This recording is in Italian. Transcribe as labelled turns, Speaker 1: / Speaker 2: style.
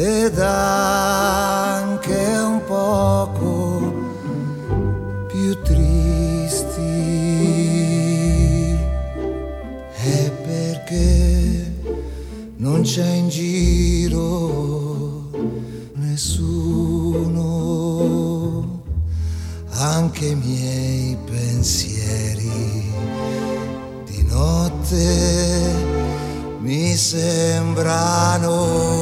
Speaker 1: ed anche un poco più tristi. È perché non c'è in giro nessuno, anche i miei pensieri di notte mi sembrano